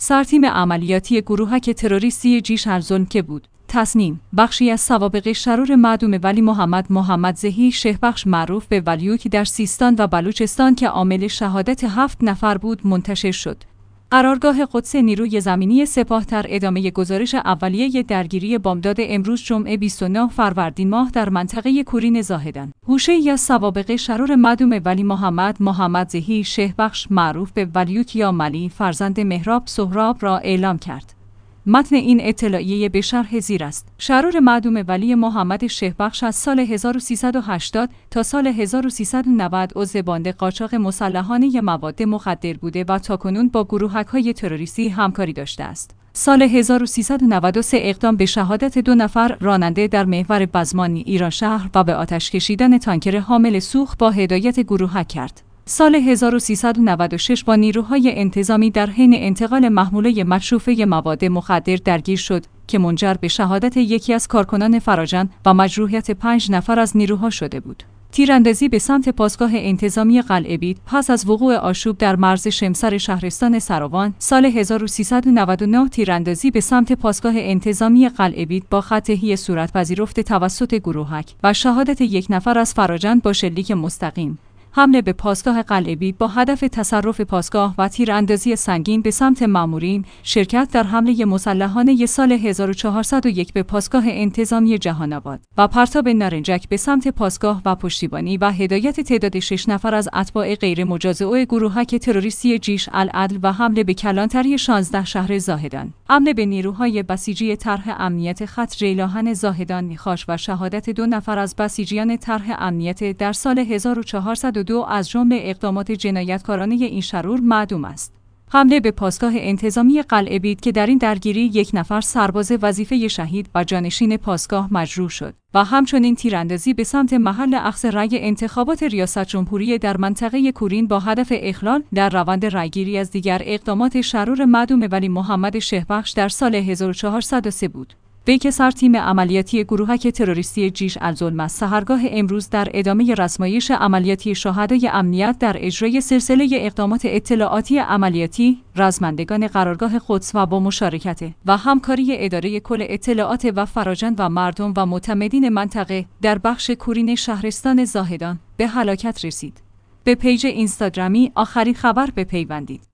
سرتیم عملیاتی گروهک تروریستی جیش الظلم که بود. تصنیم: بخشی از سوابق شرور معدوم ولی محمد زهی شهبخش معروف به ولیوک در سیستان و بلوچستان که عامل شهادت 7 نفر بود منتشر شد. قرارگاه قدس نیروی زمینی سپاه در ادامه گزارش اولیه درگیری بامداد امروز جمعه 29 فروردین ماه در منطقه کورین زاهدان، گوشه‌ای از سوابق شرور معدوم ولی محمد زهی شهبخش معروف به ولیوک یا ملی فرزند مهراب سهراب را اعلام کرد. متن این اطلاعیه به شرح زیر است. شرور معدوم ولی محمد شهبخش از سال 1380 تا سال 1390 عضو باند قاچاق مسلحانه مواد مخدر بوده و تاکنون با گروهک‌های تروریستی همکاری داشته است. سال 1393 اقدام به شهادت 2 نفر راننده در محور بزمان ایران شهر و به آتش کشیدن تانکر حامل سوخت با هدایت گروهک کرد. سال 1396 با نیروهای انتظامی در حین انتقال محموله مشروفه مواد مخدر درگیر شد که منجر به شهادت یکی از کارکنان فراجان و مجروحیت 5 نفر از نیروها شده بود. تیراندازی به سمت پاسگاه انتظامی قلعه بید پس از وقوع آشوب در مرز شمسر شهرستان سراوان. سال 1399 تیراندازی به سمت پاسگاه انتظامی قلعه بید با خطاحی صورت پذیرفت توسط گروهک و شهادت 1 نفر از فراجان با شلیک مستقیم. حمله به پاسگاه قلعه بید با هدف تصرف پاسگاه و تیراندازی سنگین به سمت مامورین، شرکت در حمله مسلحانه سال 1401 به پاسگاه انتظامی جهان‌آباد و پرتاب نارنجک به سمت پاسگاه و پشتیبانی و هدایت تعداد 6 نفر از اتباع غیر مجازئو گروهک تروریستی جیش العدل و حمله به کلانتری 16 شهر زاهدان. حمله به نیروهای بسیجی طرح امنیت خط ریلاهن زاهدان خاش و شهادت 2 نفر از بسیجیان طرح امنیت در سال 1402 از جمله اقدامات جنایتکارانه این شرور معدوم است. حمله به پاسگاه انتظامی قلعه بید که در این درگیری 1 نفر سرباز وظیفه شهید و جانشین پاسگاه مجروح شد و همچنین تیراندازی به سمت محل اخذ رأی انتخابات ریاست جمهوری در منطقه کورین با هدف اخلال در روند رأیگیری از دیگر اقدامات شرور معدوم ولی محمد شهبخش در سال 1403 بود. وی که سرتیم عملیاتی گروهک تروریستی جیش الظلم است، سحرگاه امروز در ادامه رسمایش عملیاتی شهدای امنیت در اجرای سلسله اقدامات اطلاعاتی عملیاتی رزمندگان قرارگاه قدس و با مشارکت و همکاری اداره کل اطلاعات و فراجان و مردم و معتمدین منطقه در بخش کورین شهرستان زاهدان به هلاکت رسید. به پیج اینستاگرامی آخرین خبر بپیوندید.